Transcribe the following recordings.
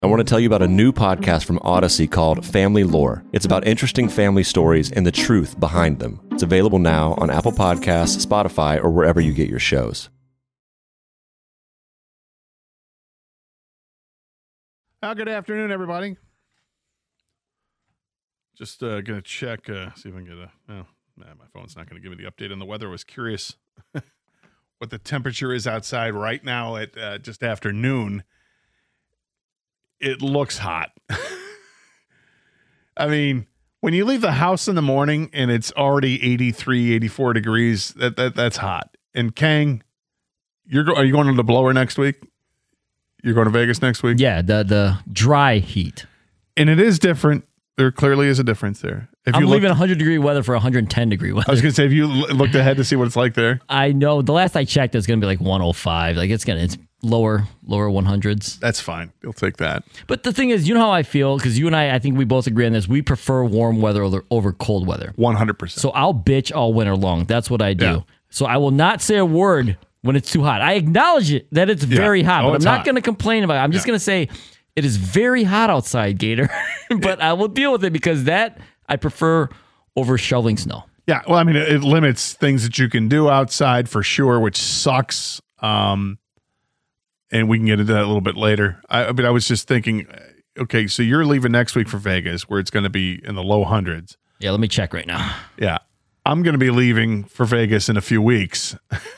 I want to tell you about a new podcast from Odyssey called Family Lore. It's about interesting family stories and the truth behind them. It's available now on Apple Podcasts, Spotify, or wherever you get your shows. Good afternoon, everybody. Just going to check, see if I can get my phone's not going to give me the update on the weather. I was curious what the temperature is outside right now at just after noon. It looks hot. I mean, when you leave the house in the morning and it's already 83, 84 degrees, that's hot. And Kang, are you going to the blower next week? You're going to Vegas next week? Yeah, the dry heat. And it is different. There clearly is a difference there. I'm leaving 100-degree weather for 110-degree weather. I was going to say, have you looked ahead to see what it's like there? I know. The last I checked, it's going to be like 105. Like it's lower 100s. That's fine. You'll take that. But the thing is, you know how I feel, because you and I think we both agree on this. We prefer warm weather over cold weather. 100%. So I'll bitch all winter long. That's what I do. Yeah. So I will not say a word when it's too hot. I acknowledge it that it's very hot, but I'm not going to complain about it. I'm just going to say it is very hot outside, Gator. But I will deal with it because that I prefer over shoveling snow. Yeah, well, I mean, it limits things that you can do outside for sure, which sucks. And we can get into that a little bit later. But I was just thinking, okay, so you're leaving next week for Vegas, where it's going to be in the low hundreds. Yeah, let me check right now. Yeah, I'm going to be leaving for Vegas in a few weeks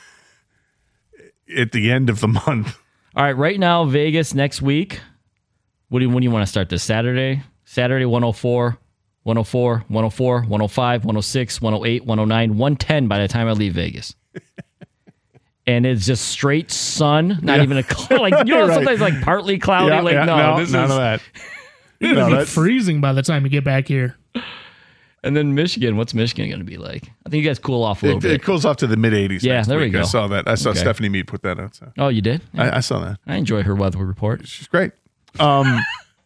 at the end of the month. All right, right now, Vegas next week. When do you want to start this? Saturday, 104, 104, 104, 105, 106, 108, 109, 110 by the time I leave Vegas. And it's just straight sun, not even a sometimes like partly cloudy. None of that. It'll be freezing by the time you get back here. And then Michigan, what's Michigan going to be like? I think you guys cool off a little bit. It cools off to the mid-80s. Yeah, there we go. I saw that. I saw Stephanie Mead put that out. So. Oh, you did? Yeah. I saw that. I enjoy her weather report. She's great. But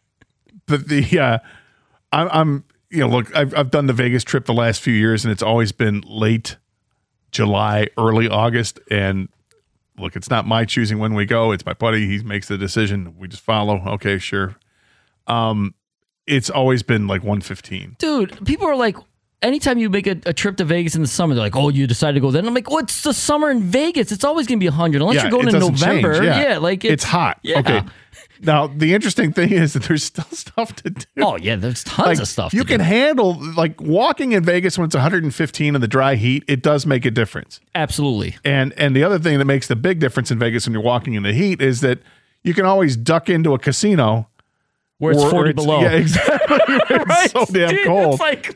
I'm look, I've done the Vegas trip the last few years, and it's always been late July, early August. And look, it's not my choosing when we go. It's my buddy. He makes the decision. We just follow. Okay, sure. It's always been like 115. Dude, people are like, anytime you make a trip to Vegas in the summer, they're like, oh, you decided to go then. I'm like, well, it's the summer in Vegas. It's always going to be 100 unless you're going in November. Change. Yeah, like it's hot. Yeah. Okay. Now, the interesting thing is that there's still stuff to do. Oh, yeah, there's tons of stuff to do. You can handle, like, walking in Vegas when it's 115 in the dry heat, it does make a difference. Absolutely. And the other thing that makes the big difference in Vegas when you're walking in the heat is that you can always duck into a casino where it's 40 below. Yeah, exactly. It's so damn cold. It's like,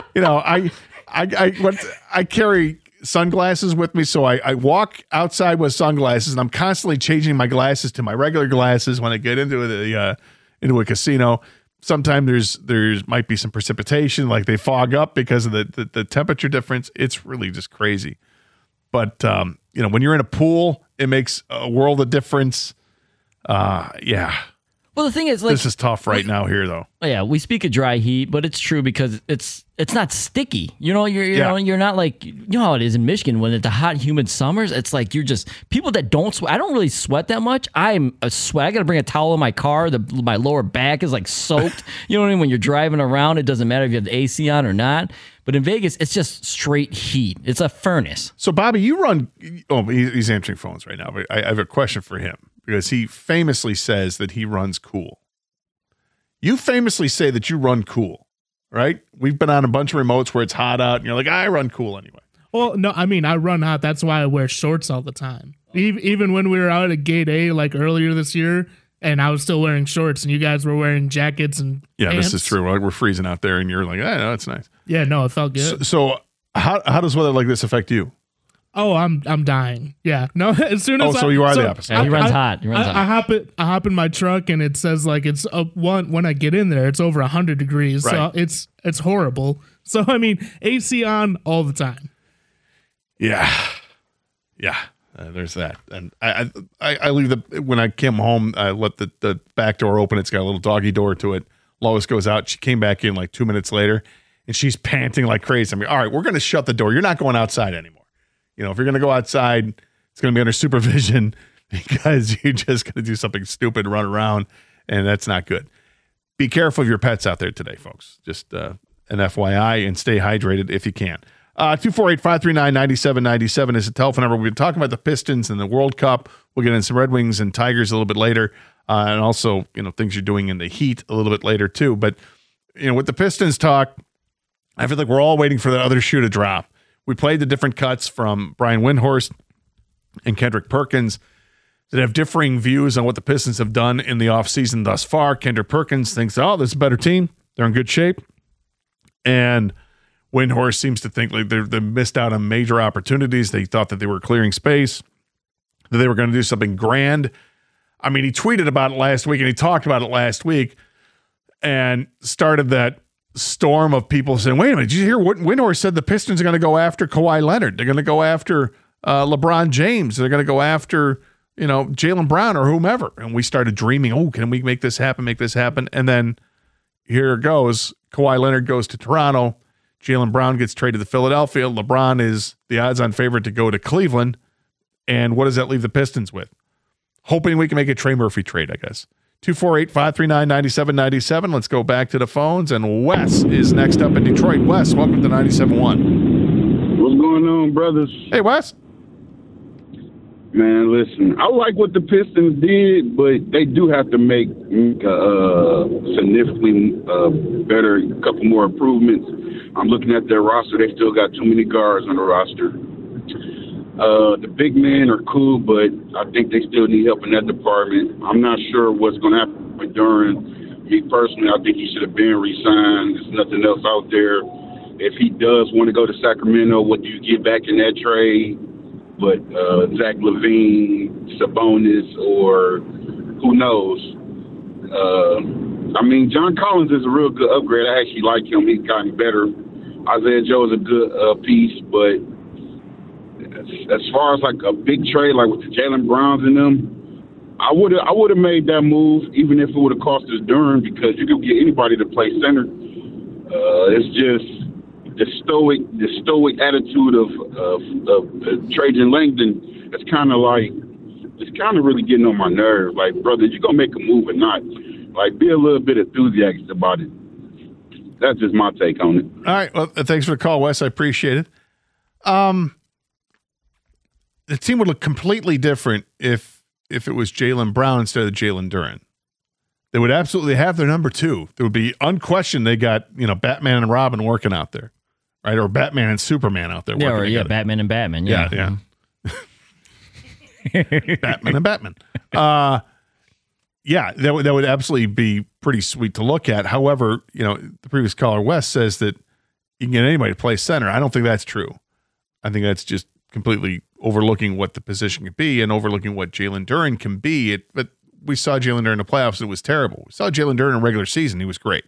I carry sunglasses with me, so I walk outside with sunglasses, and I'm constantly changing my glasses to my regular glasses when I get into a casino. Sometimes there's might be some precipitation, like they fog up because of the temperature difference. It's really just crazy. But when you're in a pool, it makes a world of difference. Yeah. Well, the thing is, like, this is tough right now here, though. Yeah, we speak of dry heat, but it's true because it's not sticky. You're not like, you know how it is in Michigan when it's the hot, humid summers. It's like you're just people that don't sweat. I don't really sweat that much. I'm a sweat. I got to bring a towel in my car. My lower back is like soaked. You know what I mean? When you're driving around, it doesn't matter if you have the AC on or not. But in Vegas, it's just straight heat. It's a furnace. So, Bobby, you run. Oh, he's answering phones right now. But I have a question for him. Because he famously says that he runs cool. You famously say that you run cool, right? We've been on a bunch of remotes where it's hot out, and you're like, I run cool anyway. Well, no, I mean, I run hot. That's why I wear shorts all the time. Even when we were out at Gate A, like earlier this year, and I was still wearing shorts, and you guys were wearing jackets and pants. This is true. We're freezing out there, and you're like, no, it's nice. Yeah, no, it felt good. So how does weather like this affect you? Oh, I'm dying. Yeah. No, as soon as so you are the opposite. Yeah, he runs hot. I hop in my truck and it says like it's when I get in there, it's over 100 degrees. Right. So it's horrible. So I mean, AC on all the time. Yeah. Yeah. There's that. And I leave when I came home, I let the back door open. It's got a little doggy door to it. Lois goes out. She came back in like 2 minutes later and she's panting like crazy. I mean, all right, we're going to shut the door. You're not going outside anymore. If you're going to go outside, it's going to be under supervision because you're just going to do something stupid, run around. and that's not good. Be careful of your pets out there today, folks. Just an FYI, and stay hydrated if you can. 248-539-9797 is the telephone number. We've been talking about the Pistons and the World Cup. We'll get into some Red Wings and Tigers a little bit later, and also things you're doing in the Heat a little bit later too. But with the Pistons talk, I feel like we're all waiting for that other shoe to drop. We played the different cuts from Brian Windhorst and Kendrick Perkins that have differing views on what the Pistons have done in the offseason thus far. Kendrick Perkins thinks, this is a better team. They're in good shape. And Windhorst seems to think like they missed out on major opportunities. They thought that they were clearing space, that they were going to do something grand. I mean, he tweeted about it last week, and he talked about it last week, and started that storm of people saying, wait a minute, did you hear what Windhorst said? The Pistons are going to go after Kawhi Leonard. They're going to go after LeBron James. They're going to go after, Jaylen Brown or whomever. And we started dreaming, can we make this happen? And then here it goes. Kawhi Leonard goes to Toronto. Jaylen Brown gets traded to Philadelphia. LeBron is the odds-on favorite to go to Cleveland. And what does that leave the Pistons with? Hoping we can make a Trey Murphy trade, I guess. 248-539-9797. Let's go back to the phones. And Wes is next up in Detroit. Wes, welcome to 97.1. What's going on, brothers? Hey, Wes. Man, listen, I like what the Pistons did, but they do have to make significantly better, a couple more improvements. I'm looking at their roster. They still got too many guards on the roster. The big men are cool, but I think they still need help in that department. I'm not sure what's going to happen with Duran. Me personally, I think he should have been re-signed. There's nothing else out there. If he does want to go to Sacramento, what do you get back in that trade? But Zach LaVine, Sabonis, or who knows? John Collins is a real good upgrade. I actually like him. He's gotten better. Isaiah Joe is a good piece, but as far as like a big trade, like with the Jaylen Browns in them, I would have made that move, even if it would have cost us Duran, because you could get anybody to play center. It's just the stoic attitude of Trajan Langdon. It's kind of really getting on my nerves. Like, brother, you're gonna make a move or not? Like, be a little bit enthusiastic about it. That's just my take on it. All right. Well, thanks for the call, Wes. I appreciate it. The team would look completely different if it was Jaylen Brown instead of Jalen Duran. They would absolutely have their number two. There would be unquestioned they got, Batman and Robin working out there, right? Or Batman and Superman out there working together. Batman and Batman. Yeah. Batman and Batman. That would absolutely be pretty sweet to look at. However, the previous caller, Wes, says that you can get anybody to play center. I don't think that's true. I think that's just completely overlooking what the position could be and overlooking what Jalen Duran can be. But we saw Jalen Duran in the playoffs. It was terrible. We saw Jalen Duran in regular season. He was great.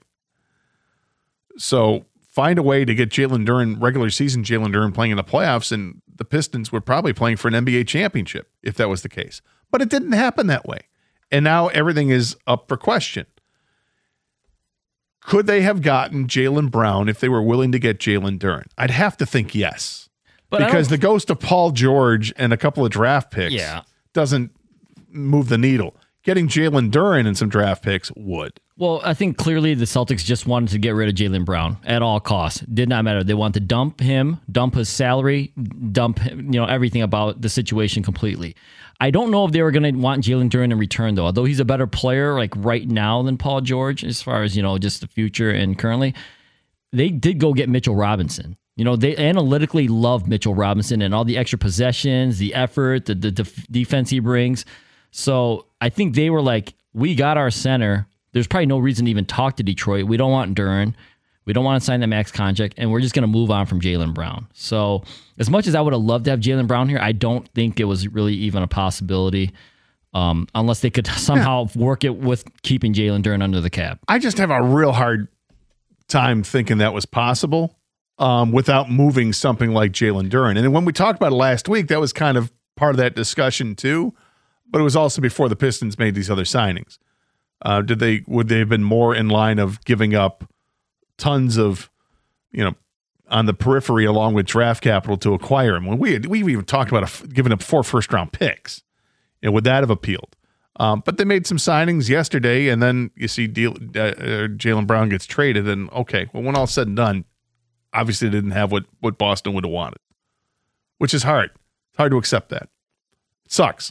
So find a way to get Jalen Duran, regular season Jalen Duran, playing in the playoffs, and the Pistons were probably playing for an NBA championship if that was the case. But it didn't happen that way. And now everything is up for question. Could they have gotten Jaylen Brown if they were willing to get Jalen Duran? I'd have to think yes. But because the ghost of Paul George and a couple of draft picks doesn't move the needle. Getting Jalen Duran and some draft picks would. Well, I think clearly the Celtics just wanted to get rid of Jaylen Brown at all costs. Did not matter. They wanted to dump him, dump his salary, dump everything about the situation completely. I don't know if they were going to want Jalen Duran in return, though. Although he's a better player like right now than Paul George as far as, just the future and currently. They did go get Mitchell Robinson. They analytically love Mitchell Robinson and all the extra possessions, the effort, the defense he brings. So I think they were like, we got our center. There's probably no reason to even talk to Detroit. We don't want Duran. We don't want to sign the max contract, and we're just going to move on from Jaylen Brown. So as much as I would have loved to have Jaylen Brown here, I don't think it was really even a possibility unless they could somehow work it with keeping Jalen Duran under the cap. I just have a real hard time thinking that was possible. Without moving something like Jalen Duran. And when we talked about it last week, that was kind of part of that discussion too, but it was also before the Pistons made these other signings. Would they have been more in line of giving up tons of, on the periphery along with draft capital to acquire him? When we even talked about giving up 4 first-round picks, would that have appealed? But they made some signings yesterday, and then you see Jaylen Brown gets traded, and okay, well, when all said and done, obviously they didn't have what Boston would have wanted, which is hard. It's hard to accept that. It sucks.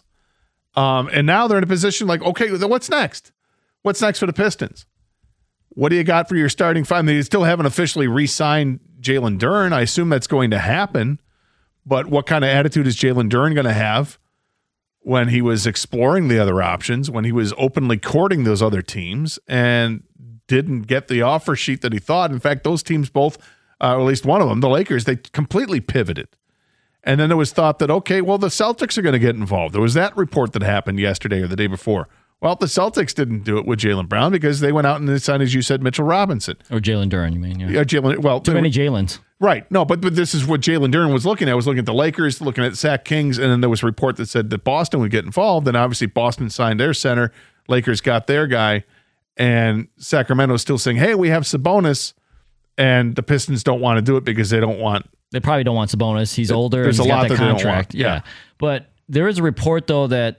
And now they're in a position like, okay, then what's next? What's next for the Pistons? What do you got for your starting five? They still haven't officially re-signed Jalen Duren. I assume that's going to happen, but what kind of attitude is Jalen Duren going to have when he was exploring the other options, when he was openly courting those other teams and didn't get the offer sheet that he thought? In fact, those teams both, or at least one of them, the Lakers, they completely pivoted. And then it was thought that, okay, well, the Celtics are going to get involved. There was that report that happened yesterday or the day before. Well, the Celtics didn't do it with Jaylen Brown because they went out and signed, as you said, Mitchell Robinson. Or Jalen Duren, you mean? Yeah, Jalen. Well, too many Jalen's. Right. No, but this is what Jalen Duren was looking at. I was looking at the Lakers, looking at Sac Kings, and then there was a report that said that Boston would get involved. And obviously Boston signed their center. Lakers got their guy. And Sacramento's still saying, hey, we have Sabonis. And the Pistons don't want to do it because they don't want. They probably don't want Sabonis. He's older. There's and he's a lot got that that contract. They don't want. Yeah. But there is a report, though, that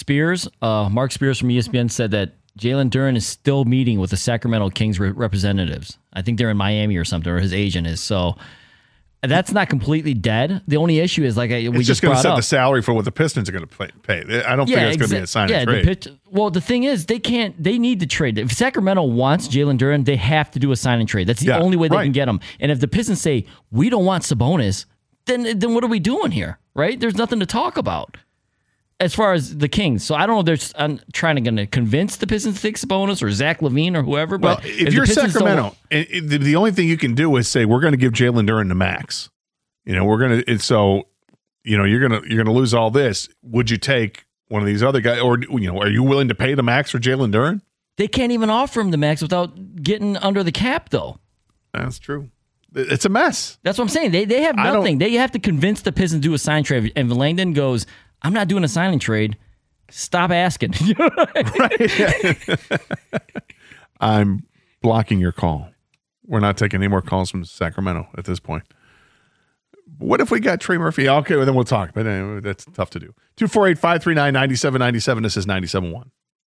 Mark Spears from ESPN said that Jalen Duren is still meeting with the Sacramento Kings representatives. I think they're in Miami or something, or his agent is. So that's not completely dead. The only issue is, like we it's just going to set the salary for what the Pistons are going to pay. I don't think it's going to be a sign and trade. The thing is, they need to trade. If Sacramento wants Jalen Duren, they have to do a sign and trade. That's the only way they can get him. And if the Pistons say, we don't want Sabonis, then what are we doing here, right? There's nothing to talk about as far as the Kings. So I don't know if I'm going to convince the Pistons to take Sabonis or Zach LaVine or whoever. But if you're Sacramento, the only thing you can do is say, we're going to give Jalen Duren the max. We're going to, so, you're going to lose all this. Would you take one of these other guys, or, are you willing to pay the max for Jalen Duren? They can't even offer him the max without getting under the cap, though. That's true. It's a mess. That's what I'm saying. They have nothing. They have to convince the Pistons to do a sign trade. And Langdon goes, I'm not doing a signing trade. Stop asking. Right. I'm blocking your call. We're not taking any more calls from Sacramento at this point. What if we got Trey Murphy? Okay, well, then we'll talk. But anyway, that's tough to do. 248-539-9797. This is 97.1.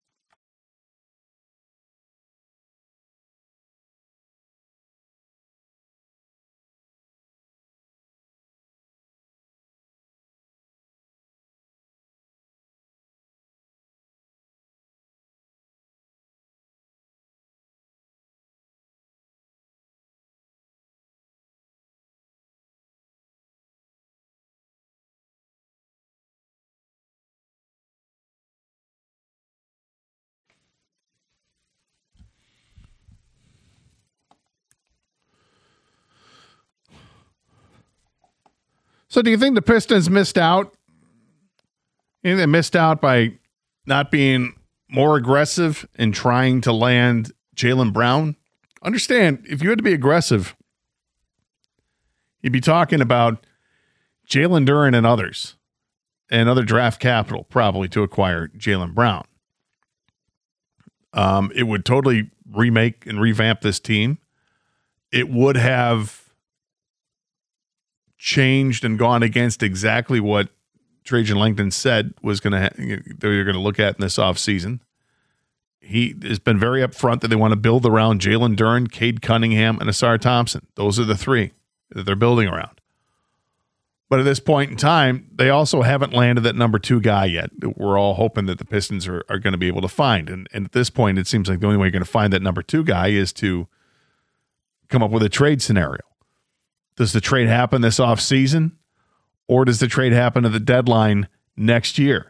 So do you think the Pistons missed out? They missed out by not being more aggressive in trying to land Jaylen Brown? Understand, if you had to be aggressive, you'd be talking about Jalen Duren and others, and other draft capital probably to acquire Jaylen Brown. It would totally remake and revamp this team. It would have changed and gone against exactly what Trajan Langdon said was going to they're going to look at in this offseason. He has been very upfront that they want to build around Jalen Duren, Cade Cunningham, and Asar Thompson. Those are the three that they're building around. But at this point in time, they also haven't landed that number 2 guy yet. We're all hoping that the Pistons are going to be able to find. And at this point, it seems like the only way you're going to find that number 2 guy is to come up with a trade scenario. Does the trade happen this offseason, or does the trade happen at the deadline next year?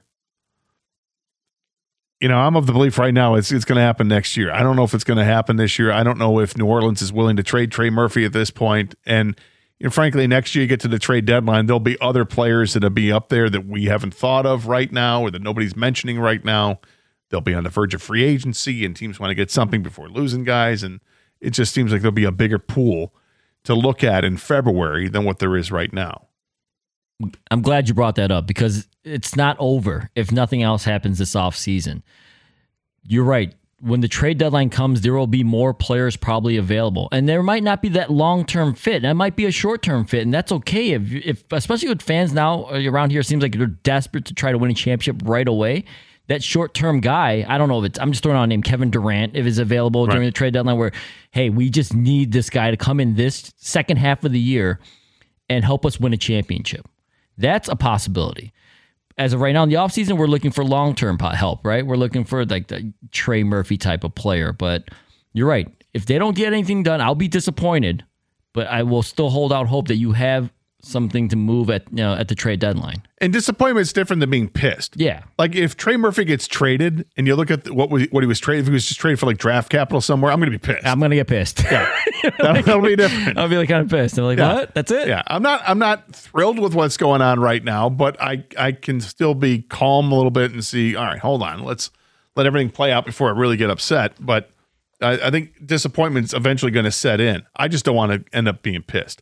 I'm of the belief right now it's going to happen next year. I don't know if it's going to happen this year. I don't know if New Orleans is willing to trade Trey Murphy at this point. And frankly, next year you get to the trade deadline, there'll be other players that'll be up there that we haven't thought of right now or that nobody's mentioning right now. They'll be on the verge of free agency, and teams want to get something before losing guys. And it just seems like there'll be a bigger pool to look at in February than what there is right now. I'm glad you brought that up because it's not over if nothing else happens this offseason. You're right. When the trade deadline comes, there will be more players probably available. And there might not be that long-term fit. That might be a short-term fit, and that's okay. If especially with fans now around here, it seems like they're desperate to try to win a championship right away. that short-term guy. I don't know if I'm just throwing out a name, Kevin Durant, if it's available during the trade deadline, where, hey, we just need this guy to come in this second half of the year and help us win a championship. That's a possibility. As of right now in the offseason, we're looking for long-term help, right? We're looking for like the Trey Murphy type of player. But you're right. If they don't get anything done, I'll be disappointed. But I will still hold out hope that you have something to move at the trade deadline. And disappointment is different than being pissed. Yeah. Like if Trey Murphy gets traded and you look at what he was traded, if he was just traded for like draft capital somewhere, I'm going to be pissed. I'm going to get pissed. Yeah. That'll be different. I'll be like kind of pissed. I'm like, what? That's it? Yeah. I'm not thrilled with what's going on right now, but I can still be calm a little bit and see, all right, hold on. Let's let everything play out before I really get upset. But I think disappointment's eventually going to set in. I just don't want to end up being pissed.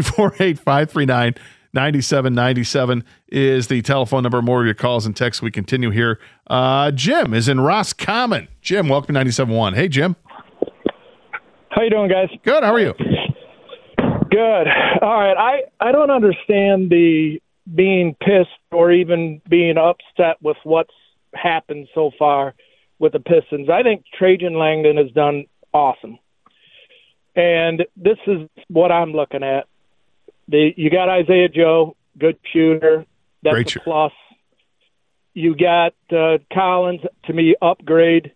248-539-9797 is the telephone number. More of your calls and texts. We continue here. Jim is in Roscommon. Jim, welcome to 97.1. Hey, Jim. How you doing, guys? Good. How are you? Good. All right. I don't understand the being pissed or even being upset with what's happened so far with the Pistons. I think Trajan Langdon has done awesome. And this is what I'm looking at. You got Isaiah Joe, good shooter. That's Great a plus. You got Collins, to me, upgrade.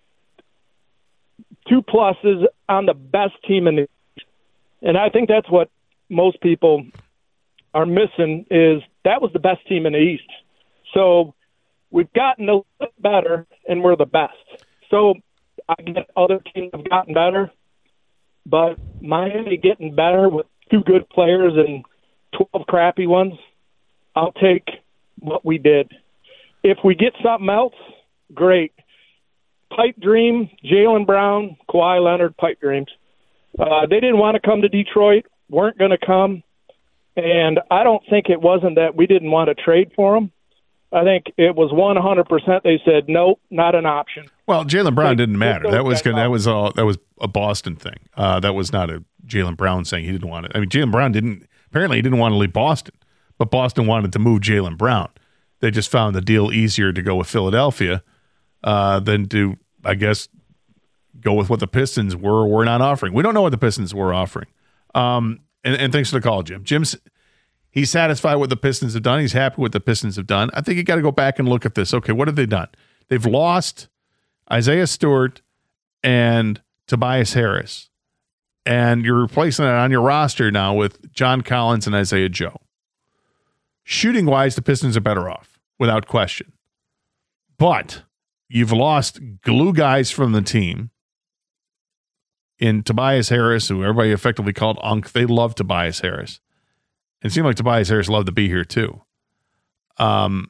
2 pluses on the best team in the East. And I think that's what most people are missing is that was the best team in the East. So we've gotten a little bit better, and we're the best. So I get other teams have gotten better, but Miami getting better with 2 good players and 12 crappy ones, I'll take what we did. If we get something else, great. Pipe dream, Jaylen Brown, Kawhi Leonard, pipe dreams. They didn't want to come to Detroit, weren't going to come, and I don't think it wasn't that we didn't want to trade for them. I think it was 100% they said, nope, not an option. Well, Jaylen Brown didn't matter. That was a Boston thing. That was not a Jaylen Brown saying he didn't want it. I mean, Jaylen Brown didn't want to leave Boston, but Boston wanted to move Jaylen Brown. They just found the deal easier to go with Philadelphia than to, I guess, go with what the Pistons were or were not offering. We don't know what the Pistons were offering. And thanks for the call, Jim. He's satisfied with what the Pistons have done. He's happy with what the Pistons have done. I think you got to go back and look at this. Okay, what have they done? They've lost Isaiah Stewart and Tobias Harris, and you're replacing it on your roster now with John Collins and Isaiah Joe. Shooting-wise, the Pistons are better off, without question. But you've lost glue guys from the team in Tobias Harris, who everybody effectively called Unk. They love Tobias Harris. It seemed like Tobias Harris loved to be here too. And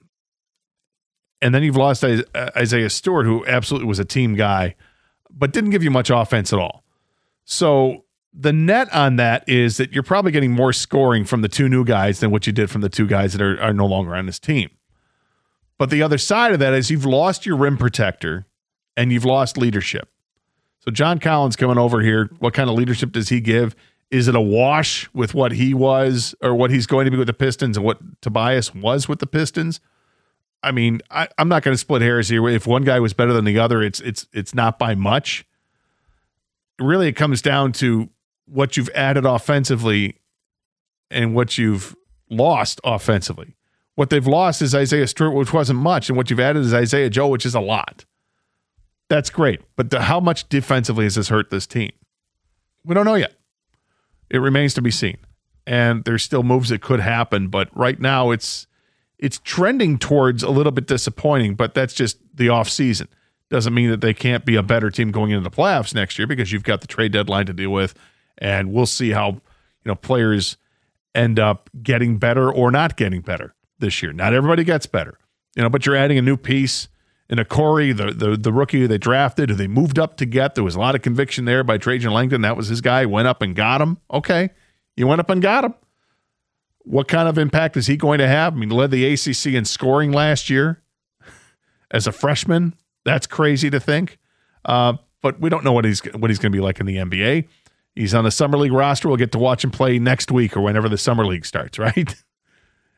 then you've lost Isaiah Stewart, who absolutely was a team guy, but didn't give you much offense at all. So the net on that is that you're probably getting more scoring from the 2 new guys than what you did from the 2 guys that are no longer on this team. But the other side of that is you've lost your rim protector and you've lost leadership. So John Collins coming over here, what kind of leadership does he give? Is it a wash with what he was or what he's going to be with the Pistons and what Tobias was with the Pistons? I mean, I'm not going to split hairs here. If one guy was better than the other, it's not by much. Really, it comes down to what you've added offensively and what you've lost offensively. What they've lost is Isaiah Stewart, which wasn't much, and what you've added is Isaiah Joe, which is a lot. That's great. But how much defensively has this hurt this team? We don't know yet. It remains to be seen. And there's still moves that could happen, but right now it's trending towards a little bit disappointing, but that's just the offseason. Doesn't mean that they can't be a better team going into the playoffs next year because you've got the trade deadline to deal with, and we'll see how players end up getting better or not getting better this year. Not everybody gets better, but you're adding a new piece. And Corey, the rookie they drafted, who they moved up to get, there was a lot of conviction there by Trajan Langdon. That was his guy. Went up and got him. Okay, you went up and got him. What kind of impact is he going to have? I mean, led the ACC in scoring last year as a freshman. That's crazy to think. But we don't know what he's going to be like in the NBA. He's on the Summer League roster. We'll get to watch him play next week or whenever the Summer League starts, right?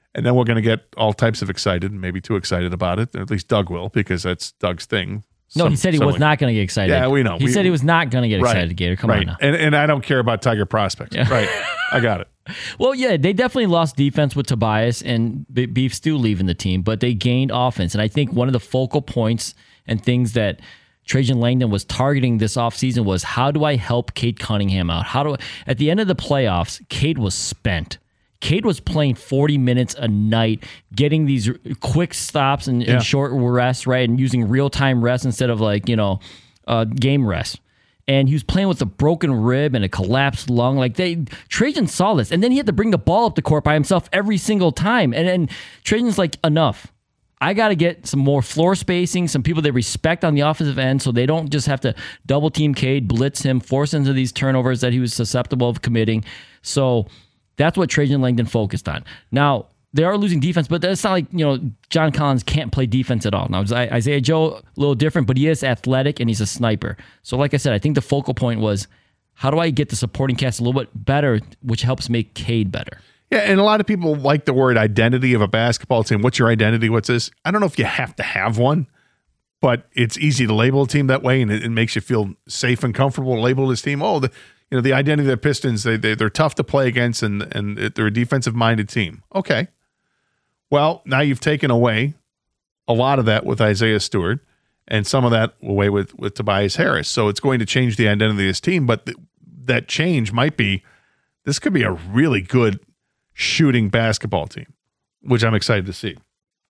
And then we're going to get all types of excited, maybe too excited about it. Or at least Doug will, because that's Doug's thing. No, he said he was not going to get excited. Yeah, we know. He said he was not going to get excited, Gator. Come on now. And I don't care about Tiger prospects. Yeah. Right. I got it. Well, yeah, they definitely lost defense with Tobias and Beef Stew leaving the team, but they gained offense. And I think one of the focal points and things that Trajan Langdon was targeting this offseason was, how do I help Cade Cunningham out? At the end of the playoffs, Cade was spent. Cade was playing 40 minutes a night, getting these quick stops and short rests, right? And using real-time rest instead of game rest. And he was playing with a broken rib and a collapsed lung. Trajan saw this. And then he had to bring the ball up the court by himself every single time. And then Trajan's like, enough. I got to get some more floor spacing, some people they respect on the offensive end so they don't just have to double team Cade, blitz him, force into these turnovers that he was susceptible of committing. So that's what Trajan Langdon focused on. Now, they are losing defense, but it's not like, John Collins can't play defense at all. Now, Isaiah Joe, a little different, but he is athletic and he's a sniper. So like I said, I think the focal point was, how do I get the supporting cast a little bit better, which helps make Cade better? Yeah, and a lot of people like the word identity of a basketball team. What's your identity? What's this? I don't know if you have to have one, but it's easy to label a team that way, and it makes you feel safe and comfortable to label this team. The identity of the Pistons, they're tough to play against, and they're a defensive-minded team. Okay. Well, now you've taken away a lot of that with Isaiah Stewart, and some of that away with Tobias Harris. So it's going to change the identity of this team, but that change might be, this could be a really good shooting basketball team, which I'm excited to see.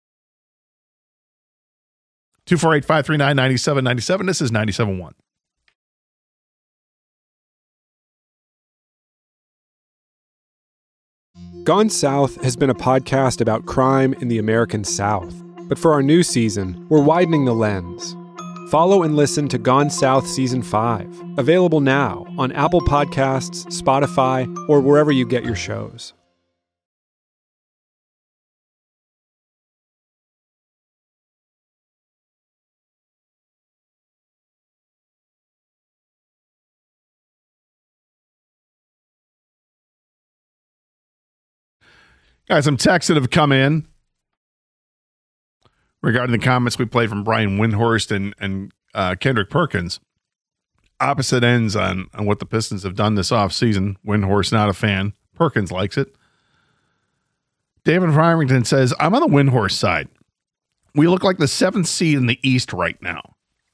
248-539-9797. This is 97.1. Gone South has been a podcast about crime in the American South. But for our new season, we're widening the lens. Follow and listen to Gone South Season 5, available now on Apple Podcasts, Spotify, or wherever you get your shows. Got some texts that have come in regarding the comments we played from Brian Windhorst and Kendrick Perkins. Opposite ends on what the Pistons have done this offseason. Windhorst not a fan. Perkins likes it. David Farmington says, I'm on the Windhorst side. We look like the 7th seed in the East right now.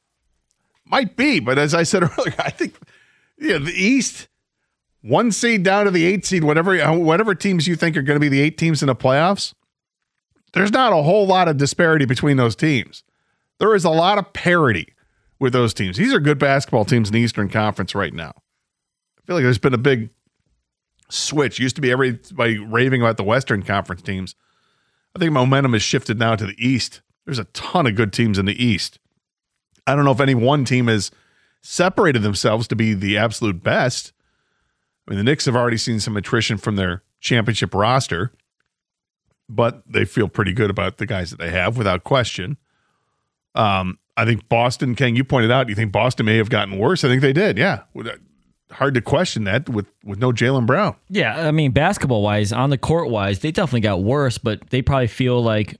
Might be, but as I said earlier, I think the East, 1 seed down to the 8 seed, whatever teams you think are going to be the 8 teams in the playoffs, there's not a whole lot of disparity between those teams. There is a lot of parity with those teams. These are good basketball teams in the Eastern Conference right now. I feel like there's been a big switch. Used to be everybody raving about the Western Conference teams. I think momentum has shifted now to the East. There's a ton of good teams in the East. I don't know if any one team has separated themselves to be the absolute best. I mean, the Knicks have already seen some attrition from their championship roster, but they feel pretty good about the guys that they have, without question. I think Boston, Ken, you pointed out, you think Boston may have gotten worse? I think they did, yeah. Hard to question that with no Jaylen Brown. Yeah, I mean, basketball-wise, on the court-wise, they definitely got worse, but they probably feel like,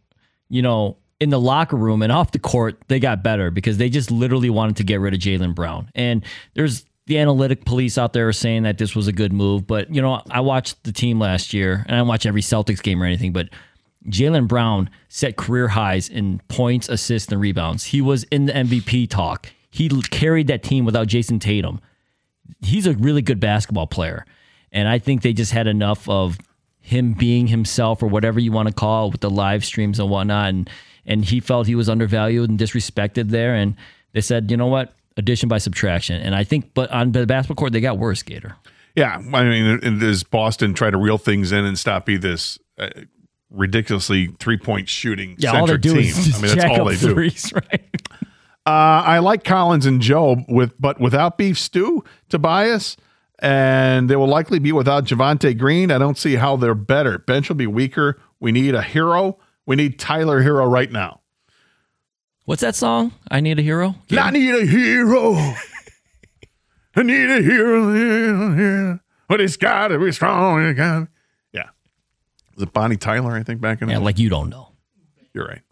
in the locker room and off the court, they got better because they just literally wanted to get rid of Jaylen Brown. And there's the analytic police out there saying that this was a good move. But, I watched the team last year, and I didn't watch every Celtics game or anything, but Jaylen Brown set career highs in points, assists, and rebounds. He was in the MVP talk. He carried that team without Jason Tatum. He's a really good basketball player. And I think they just had enough of him being himself, or whatever you want to call it, with the live streams and whatnot. And he felt he was undervalued and disrespected there. And they said, you know what? Addition by subtraction. And I think, but on the basketball court, they got worse, Gator. Yeah. I mean, and does Boston try to reel things in and stop be this ridiculously 3-point shooting centric team? That's all they do. Threes, right? I like Collins and Joe, but without Beef Stew, Tobias, and they will likely be without Javonte Green. I don't see how they're better. Bench will be weaker. We need a hero. We need Tyler Hero right now. What's that song? I Need a Hero? Yeah. I need a hero. I need a hero. But it's got to be strong. Yeah. Was it Bonnie Tyler, I think, back in Yeah, like you don't know. You're right.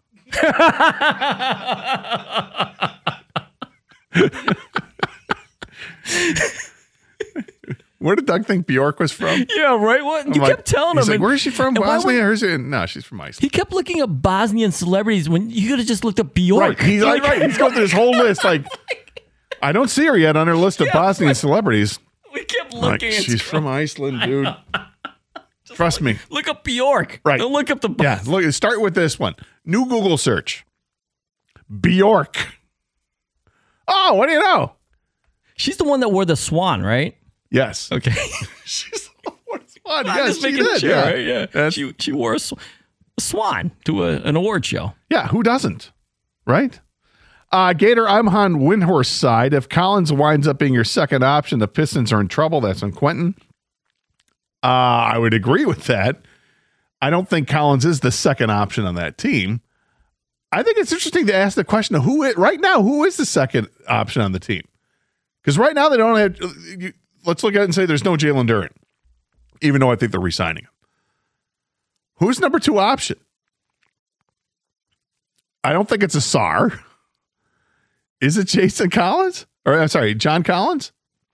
Where did Doug think Bjork was from? Yeah, right. What you kept telling him? Like, where is she from? Bosnia? No, she's from Iceland. He kept looking up Bosnian celebrities when you could have just looked up Bjork. Right. He's right. He's going through this whole list. Like, I don't see her yet on her list of Bosnian celebrities. We kept looking. She's from Iceland, dude. Trust me. Look up Bjork. Right. Don't look up the. Yeah. Look. Start with this one. New Google search. Bjork. Oh, what do you know? She's the one that wore the swan, right? Yes. Okay. She's the one who wore the swan. I'm Yes, just she making did. sure, Yeah. right? Yeah. That's- She wore a swan to an award show. Yeah, who doesn't? Right? Gator, I'm on Windhorse side. If Collins winds up being your second option, the Pistons are in trouble. That's on Quentin. I would agree with that. I don't think Collins is the second option on that team. I think it's interesting to ask the question of who is the second option on the team? Because right now they don't have. Let's look at it and say there's no Jalen Duren, even though I think they're re-signing him. Who's number two option? I don't think it's Asar. Is it Jason Collins? Or I'm sorry, John Collins?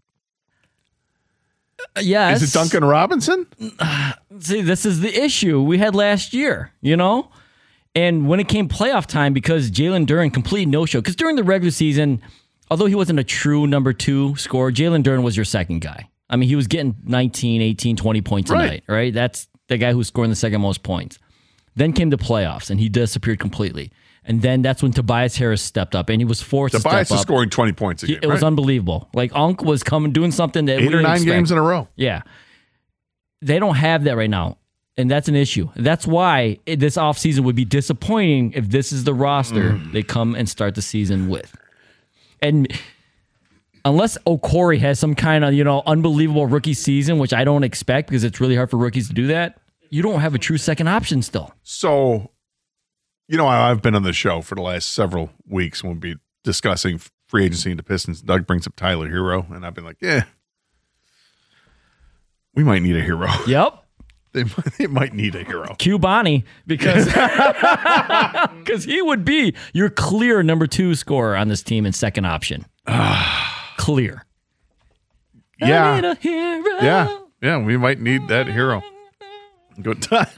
Yes. Is it Duncan Robinson? See, this is the issue we had last year, And when it came playoff time, because Jalen Duren completely no-show, because during the regular season, although he wasn't a true number two scorer, Jalen Duren was your second guy. I mean, he was getting 19, 18, 20 points a night, right? That's the guy who's scoring the second most points. Then came the playoffs, and he disappeared completely. And then that's when Tobias Harris stepped up, and he was forced to step up. Tobias is scoring 20 points a game. It was unbelievable. Like, Unk was doing something that 8 or 9 games in a row. Yeah. They don't have that right now. And that's an issue. That's why this offseason would be disappointing if this is the roster they come and start the season with. And unless Okori has some kind of, unbelievable rookie season, which I don't expect because it's really hard for rookies to do that, you don't have a true second option still. So, I've been on the show for the last several weeks when we'll be discussing free agency into Pistons. Doug brings up Tyler Hero, and I've been like, we might need a hero. Yep. They might need a hero. Cue Bonnie, because he would be your clear number two scorer on this team and second option. Clear. Yeah. I need a hero. Yeah, we might need that hero. Go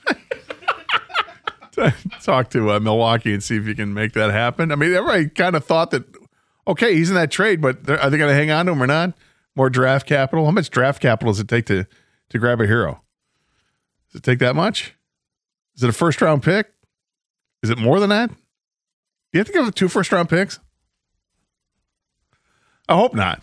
talk to Milwaukee and see if you can make that happen. I mean, everybody kind of thought that, okay, he's in that trade, but are they going to hang on to him or not? More draft capital? How much draft capital does it take to grab a hero? Does it take that much? Is it a first-round pick? Is it more than that? Do you have to give 2 first-round picks? I hope not.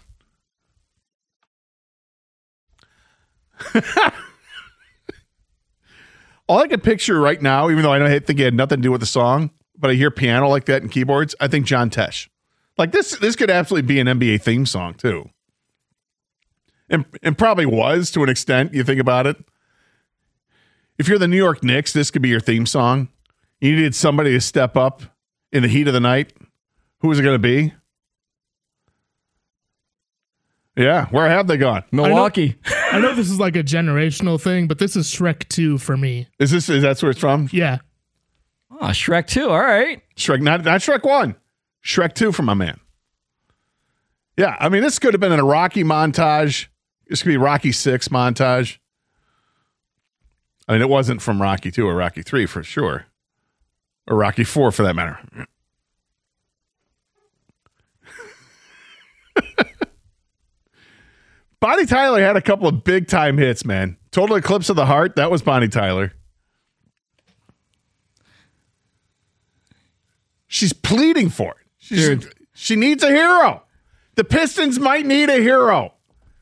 All I can picture right now, even though I think it had nothing to do with the song, but I hear piano like that and keyboards, I think John Tesh. Like this could absolutely be an NBA theme song too. And probably was to an extent, you think about it. If you're the New York Knicks, this could be your theme song. You needed somebody to step up in the heat of the night. Who was it going to be? Yeah, where have they gone? Milwaukee. I know this is like a generational thing, but this is Shrek 2 for me. Is that where it's from? Yeah. Oh, Shrek 2. All right. Shrek, not Shrek 1. Shrek 2 for my man. Yeah, I mean, this could have been in a Rocky montage. This could be Rocky 6 montage. I mean, it wasn't from Rocky 2 or Rocky 3 for sure. Or Rocky 4 for that matter. Bonnie Tyler had a couple of big time hits, man. Total Eclipse of the Heart, that was Bonnie Tyler. She's pleading for it. She needs a hero. The Pistons might need a hero.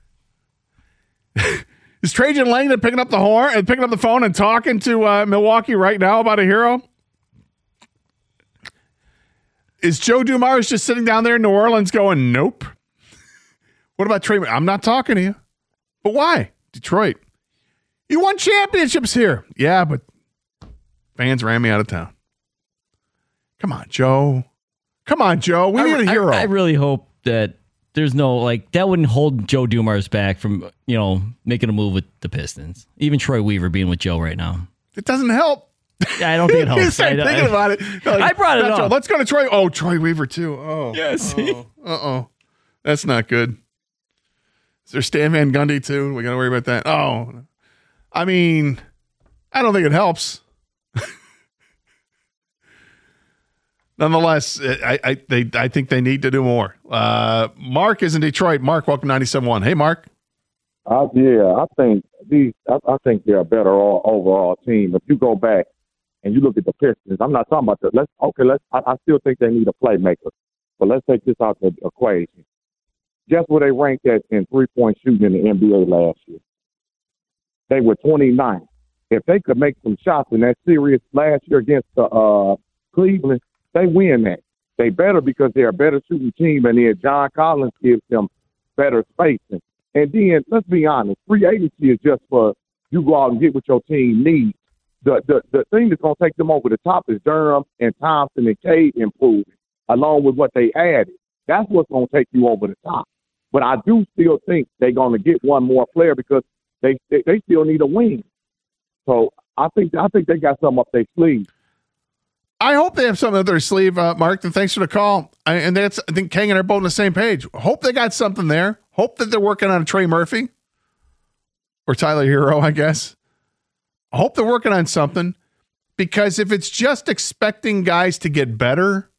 Is Trajan Langdon picking up the horn and picking up the phone and talking to Milwaukee right now about a hero? Is Joe Dumars just sitting down there in New Orleans going, nope? What about Trey? I'm not talking to you. But why? Detroit. You won championships here. Yeah, but fans ran me out of town. Come on, Joe. Come on, Joe. We need a hero. I really hope that there's no, that wouldn't hold Joe Dumars back from, making a move with the Pistons. Even Troy Weaver being with Joe right now. It doesn't help. Yeah, I don't think it helps. You start thinking about it. Like, I brought it up. Let's go to Troy. Oh, Troy Weaver too. Oh, yes. That's not good. Is there Stan Van Gundy too? We got to worry about that. Oh, I mean, I don't think it helps. Nonetheless, I think they need to do more. Mark is in Detroit. Mark, welcome to 97.1. Hey, Mark. I think they're a better overall team. If you go back and you look at the Pistons, I'm not talking about I still think they need a playmaker, but let's take this out of the equation. Guess where they ranked at in 3-point shooting in the NBA last year? They were 29th. If they could make some shots in that series last year against Cleveland, they win that. They better because they're a better shooting team, and then John Collins gives them better spacing. And then, let's be honest, free agency is just for you go out and get what your team needs. The thing that's going to take them over the top is Durham and Thompson and Cade improving, along with what they added. That's what's going to take you over the top. But I do still think they're going to get one more player because they still need a wing. So I think they got something up their sleeve. I hope they have something up their sleeve, Mark, and thanks for the call. I think Kang and I are both on the same page. Hope they got something there. Hope that they're working on Trey Murphy or Tyler Hero, I guess. I hope they're working on something, because if it's just expecting guys to get better,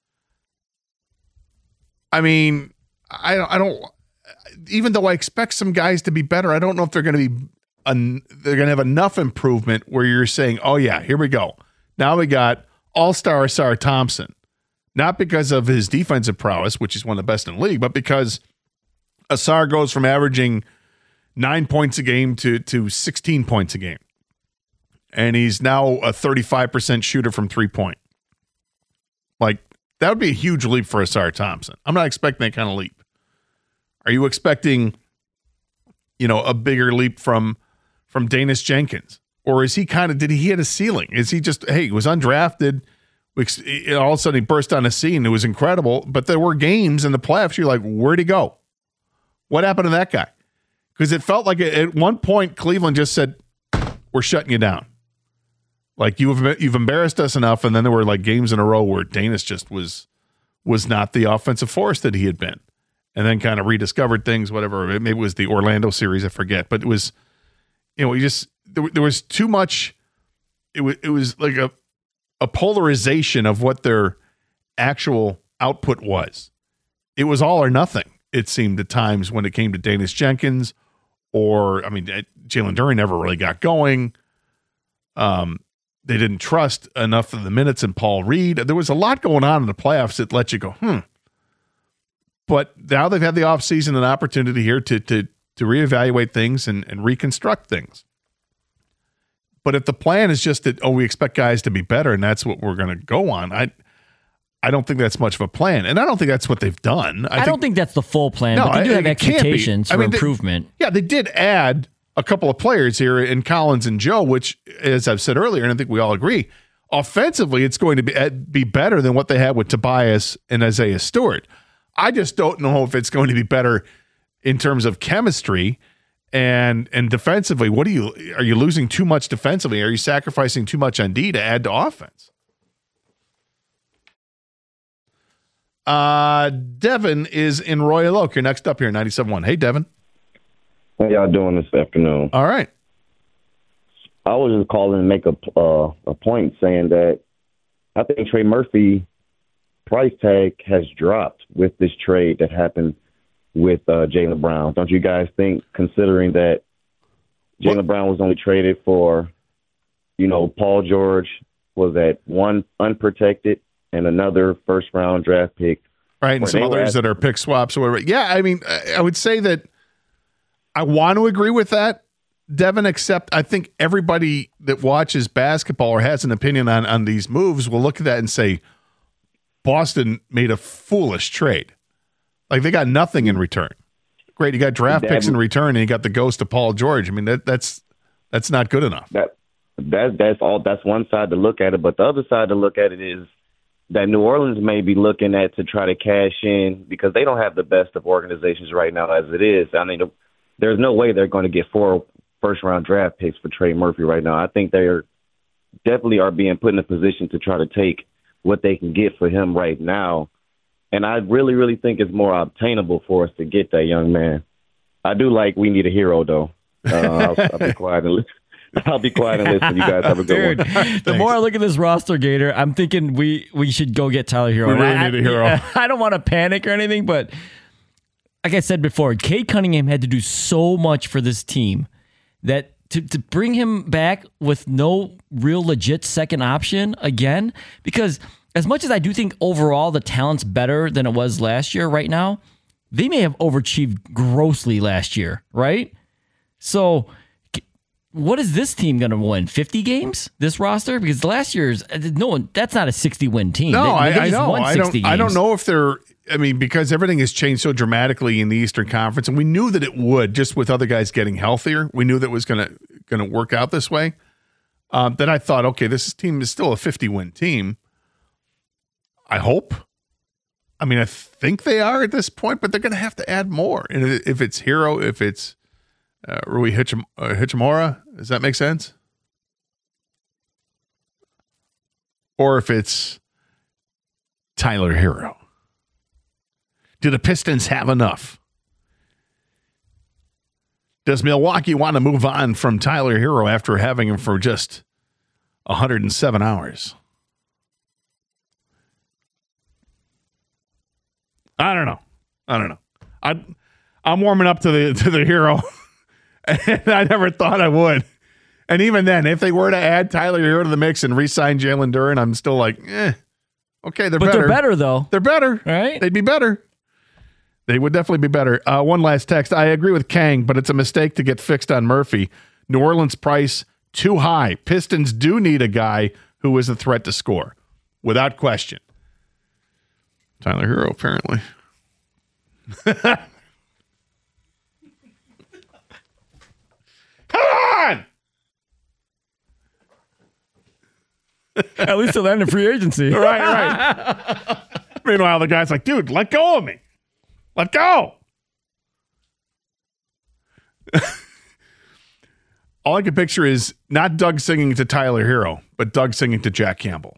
I mean, I don't. Even though I expect some guys to be better, I don't know if they're going to have enough improvement where you're saying, "Oh yeah, here we go. Now we got All-Star Asar Thompson," not because of his defensive prowess, which is one of the best in the league, but because Asar goes from averaging 9 points a game to 16 points a game. And he's now a 35% shooter from 3-point. Like, that would be a huge leap for Asar Thompson. I'm not expecting that kind of leap. Are you expecting, a bigger leap from Danis Jenkins? Or is he did he hit a ceiling? Is he just, he was undrafted. All of a sudden he burst on the scene. It was incredible. But there were games in the playoffs. You're like, where'd he go? What happened to that guy? Because it felt like at one point Cleveland just said, we're shutting you down. Like, you've embarrassed us enough. And then there were like games in a row where Danis just was not the offensive force that he had been. And then kind of rediscovered things, whatever. Maybe it was the Orlando series, I forget. But it was, there was too much. It was like a polarization of what their actual output was. It was all or nothing, it seemed at times, when it came to Danis Jenkins, or, Jalen Duren never really got going. They didn't trust enough of the minutes in Paul Reed. There was a lot going on in the playoffs that let you go, But now they've had the offseason, an opportunity here to reevaluate things and reconstruct things. But if the plan is just that, we expect guys to be better and that's what we're going to go on, I don't think that's much of a plan. And I don't think that's what they've done. I don't think that's the full plan, but they do have expectations for improvement. They did add a couple of players here in Collins and Joe, which, as I've said earlier, and I think we all agree, offensively, it's going to be better than what they had with Tobias and Isaiah Stewart. I just don't know if it's going to be better in terms of chemistry and defensively. Are you losing too much defensively? Are you sacrificing too much on D to add to offense? Devin is in Royal Oak. You're next up here, 97.1. Hey, Devin. How y'all doing this afternoon? All right. I was just calling to make a point saying that I think Trey Murphy price tag has dropped with this trade that happened with Jaylen Brown. Don't you guys think, considering that Jaylen Brown was only traded for, Paul George was at one unprotected and another first-round draft pick. Right, and some others that are pick swaps or whatever. Yeah, I would say that I want to agree with that, Devin, except I think everybody that watches basketball or has an opinion on these moves will look at that and say, Boston made a foolish trade. Like, they got nothing in return. Great, you got draft picks in return, and you got the ghost of Paul George. That's not good enough. That's one side to look at it, but the other side to look at it is that New Orleans may be looking at to try to cash in because they don't have the best of organizations right now as it is. There's no way they're going to get 4 first-round draft picks for Trey Murphy right now. I think they're definitely are being put in a position to try to take what they can get for him right now. And I really, really think it's more obtainable for us to get that young man. I do like we need a hero, though. I'll be quiet and listen. I'll be quiet and listen. You guys have a good one. The more I look at this roster, Gator, I'm thinking we should go get Tyler Hero. We really need a hero. I don't want to panic or anything, but like I said before, Cade Cunningham had to do so much for this team that to bring him back with no real legit second option again, because as much as I do think overall the talent's better than it was last year right now, they may have overachieved grossly last year, right? So what is this team going to win? 50 games, this roster? Because last year's, that's not a 60-win team. No, they I just know. won 60 I don't games. know if they're, I mean, because everything has changed so dramatically in the Eastern Conference, and we knew that it would, just with other guys getting healthier. We knew that it was going to work out this way. Then I thought, okay, this team is still a 50-win team. I hope. I mean, I think they are at this point, but they're going to have to add more. And if it's Hero, if it's Rui Hachimura, does that make sense? Or if it's Tyler Hero. Do the Pistons have enough? Does Milwaukee want to move on from Tyler Hero after having him for just 107 hours? I don't know. I'm warming up to the Hero, and I never thought I would. And even then, if they were to add Tyler Hero to the mix and re-sign Jalen Duren, I'm still like, okay, they're better. But they're better, though. They're better. Right? They'd be better. They would definitely be better. One last text. I agree with Kang, but it's a mistake to get fixed on Murphy. New Orleans price too high. Pistons do need a guy who is a threat to score, without question. Tyler Hero, apparently. Come on! At least till the end of free agency. Right. Meanwhile, the guy's like, dude, let go of me. Let go. All I can picture is not Doug singing to Tyler Hero, but Doug singing to Jack Campbell.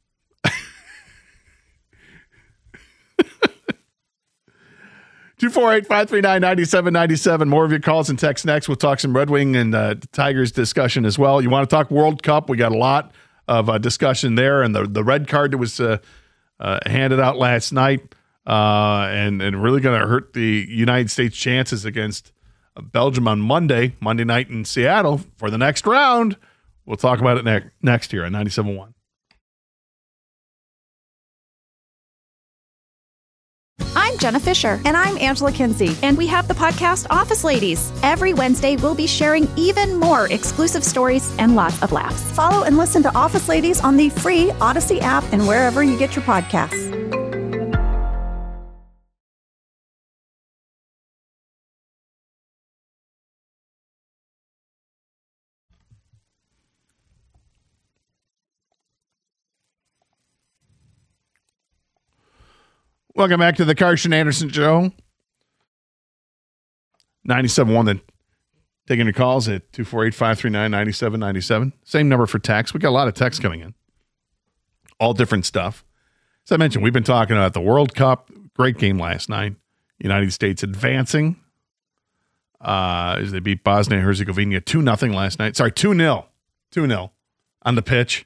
248-539-9797. More of your calls and texts next. We'll talk some Red Wing and Tigers discussion as well. You want to talk World Cup? We got a lot of discussion there, and the red card that was handed out last night, and really going to hurt the United States' chances against Belgium on Monday night in Seattle for the next round. We'll talk about it next year on 97.1. I'm Jenna Fisher. And I'm Angela Kinsey. And we have the podcast Office Ladies. Every Wednesday, we'll be sharing even more exclusive stories and lots of laughs. Follow and listen to Office Ladies on the free Odyssey app and wherever you get your podcasts. Welcome back to the Karsch and Anderson Show. 97.1, then taking your calls at 248-539-9797. Same number for text. We got a lot of texts coming in. All different stuff. As I mentioned, we've been talking about the World Cup. Great game last night. United States advancing as they beat Bosnia and Herzegovina 2-0 last night. Sorry, 2-0. 2-0 on the pitch.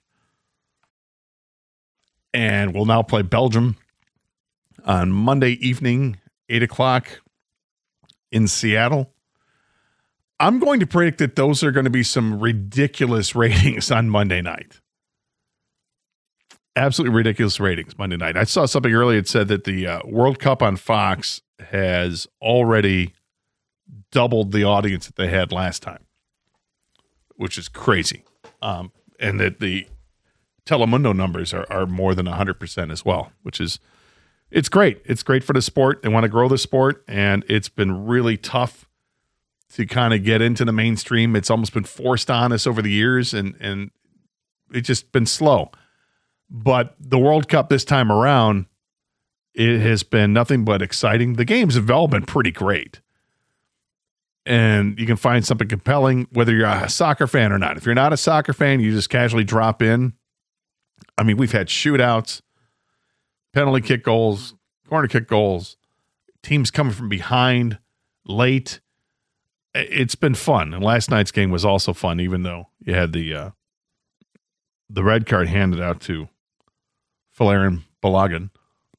And we'll now play Belgium on Monday evening, 8 o'clock in Seattle. I'm going to predict that those are going to be some ridiculous ratings on Monday night. Absolutely ridiculous ratings Monday night. I saw something earlier that said that the World Cup on Fox has already doubled the audience that they had last time, which is crazy. And that the Telemundo numbers are more than 100% as well, which is it's great. It's great for the sport. They want to grow the sport, and it's been really tough to kind of get into the mainstream. It's almost been forced on us over the years, and it's just been slow. But the World Cup this time around, it has been nothing but exciting. The games have all been pretty great. and you can find something compelling, whether you're a soccer fan or not. If you're not a soccer fan, you just casually drop in. I mean, we've had shootouts, penalty kick goals, corner kick goals, teams coming from behind late. It's been fun. And last night's game was also fun, even though you had the red card handed out to Folarin Balogun.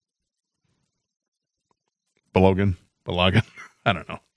Balogun? I don't know.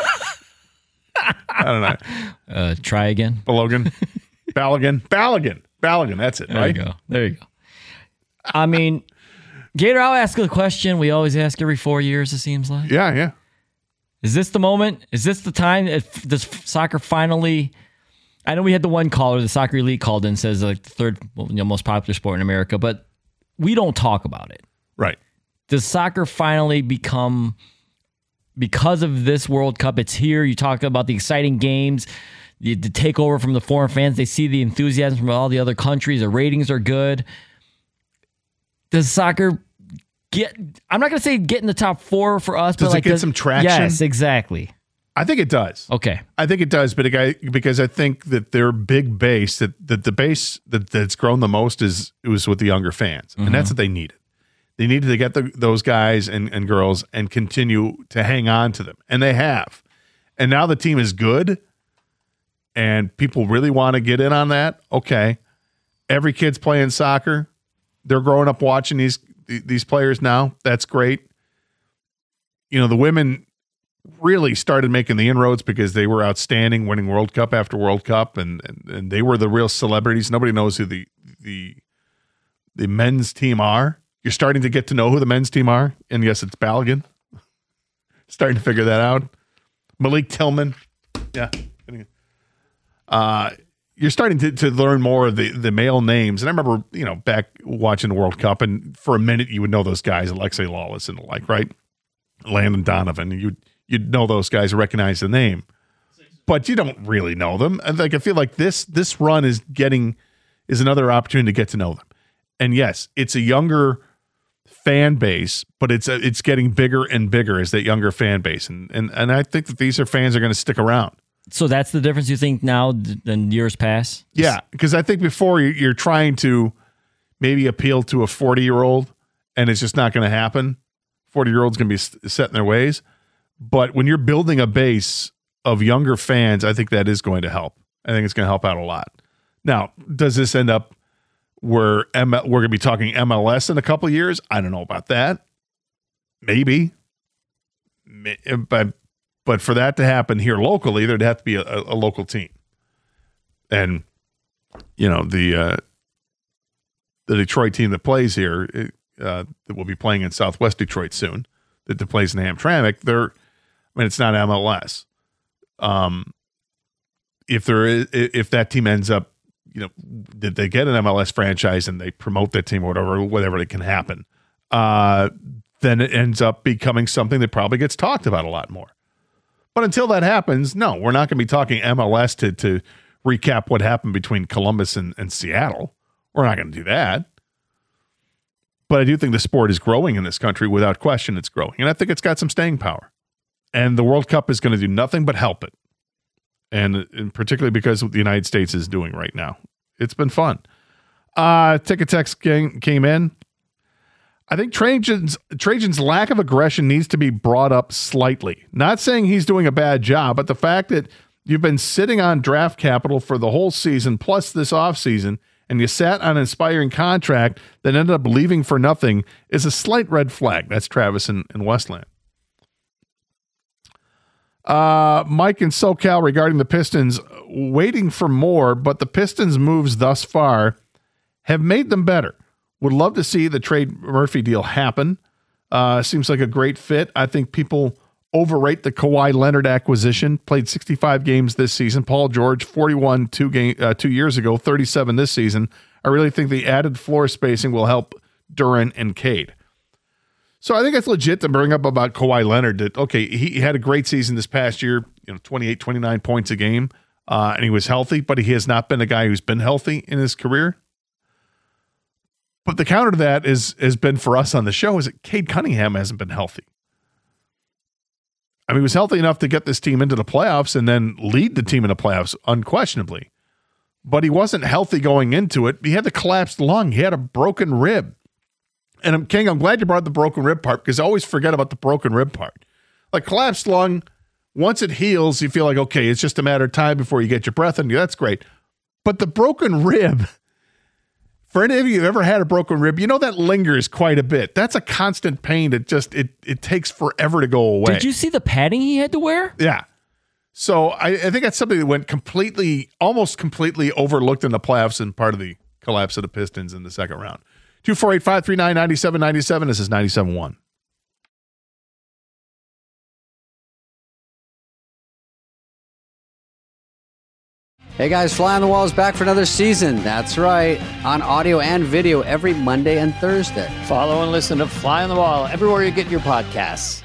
I don't know. Try again. Balogun. Balogun. That's it, right? There you go. I mean, Gator, I'll ask a question we always ask every 4 years, it seems like. Yeah. Is this the moment? Is this the time? If does soccer finally... I know we had the one caller, the Soccer Elite called in, says like the third most popular sport in America, but we don't talk about it. Right. Does soccer finally become, because of this World Cup, it's here, you talk about the exciting games, the takeover from the foreign fans, they see the enthusiasm from all the other countries, the ratings are good. Does soccer get, I'm not going to say get in the top 4 for us, does but like it get some traction? Yes, exactly. I think it does. Okay. I think it does, but because I think that their big base, that the base that's grown the most was with the younger fans. And that's what they needed. They needed to get those guys and girls and continue to hang on to them. And they have. And now the team is good and people really want to get in on that. Okay. Every kid's playing soccer. They're growing up watching these players now. That's great. You know, the women really started making the inroads because they were outstanding, winning World Cup after World Cup, and they were the real celebrities. Nobody knows who the men's team are. You're starting to get to know who the men's team are, and yes, it's Balogun. Starting to figure that out. Malik Tillman, yeah. You're starting to learn more of the male names, and I remember back watching the World Cup, and for a minute you would know those guys, Alexei Lawless and the like, right? Landon Donovan, you'd know those guys, recognize the name, but you don't really know them. And I feel like this run is another opportunity to get to know them. And yes, it's a younger fan base, but it's getting bigger and bigger as that younger fan base. And I think that these fans are going to stick around. So that's the difference you think now than years past? Yeah, because I think before you're trying to maybe appeal to a 40-year-old, and it's just not going to happen. 40-year-olds going to be set in their ways. But when you're building a base of younger fans, I think that is going to help. I think it's going to help out a lot. Now, does this end up where we're going to be talking MLS in a couple of years? I don't know about that. Maybe. But for that to happen here locally, there'd have to be a local team. And, the Detroit team that plays here, that will be playing in Southwest Detroit soon, that plays in Hamtramck, it's not MLS. If that team ends up, did they get an MLS franchise and they promote that team or whatever it can happen, then it ends up becoming something that probably gets talked about a lot more. But until that happens, no, we're not going to be talking MLS to recap what happened between Columbus and Seattle. We're not going to do that. But I do think the sport is growing in this country. Without question, it's growing. And I think it's got some staying power. And the World Cup is going to do nothing but help it. And particularly because of what the United States is doing right now. It's been fun. Ticket text came in. I think Trajan's lack of aggression needs to be brought up slightly. Not saying he's doing a bad job, but the fact that you've been sitting on draft capital for the whole season, plus this offseason, and you sat on an inspiring contract that ended up leaving for nothing is a slight red flag. That's Travis in Westland. Mike in SoCal regarding the Pistons, waiting for more, but the Pistons' moves thus far have made them better. Would love to see the Trey Murphy deal happen. Seems like a great fit. I think people overrate the Kawhi Leonard acquisition. Played 65 games this season. Paul George, 41 2 years ago, 37 this season. I really think the added floor spacing will help Duren and Cade. So I think it's legit to bring up about Kawhi Leonard that, okay, he had a great season this past year, 28, 29 points a game, and he was healthy, but he has not been a guy who's been healthy in his career. But the counter to that has been for us on the show is that Cade Cunningham hasn't been healthy. I mean, he was healthy enough to get this team into the playoffs and then lead the team in the playoffs, unquestionably. But he wasn't healthy going into it. He had the collapsed lung. He had a broken rib. And King, I'm glad you brought the broken rib part because I always forget about the broken rib part. Like collapsed lung, once it heals, you feel like, okay, it's just a matter of time before you get your breath in you. That's great. But the broken rib, for any of you who've ever had a broken rib, you know that lingers quite a bit. That's a constant pain that just, it takes forever to go away. Did you see the padding he had to wear? Yeah. So I think that's something that went almost completely overlooked in the playoffs and part of the collapse of the Pistons in the second round. 248-539-9797. This is 97.1. Hey guys, Fly on the Wall is back for another season. That's right, on audio and video every Monday and Thursday. Follow and listen to Fly on the Wall everywhere you get your podcasts.